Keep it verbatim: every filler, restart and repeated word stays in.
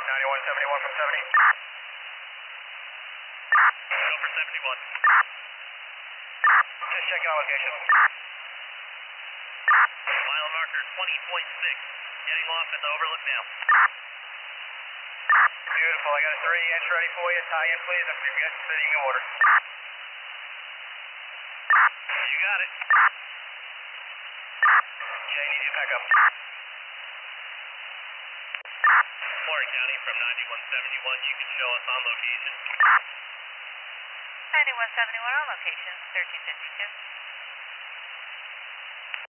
ninety-one seventy-one from seventy. Go for seventy-one. Just checking on location. Mile marker twenty point six. Getting off at the overlook now. Beautiful. I got a three inch ready for you. Tie in, please. I'm just sitting in water. You got it. Jay, need you to pack up. Warren County from ninety-one seventy-one. You can show us on location. ninety-one seventy-one on location, thirteen fifty-two.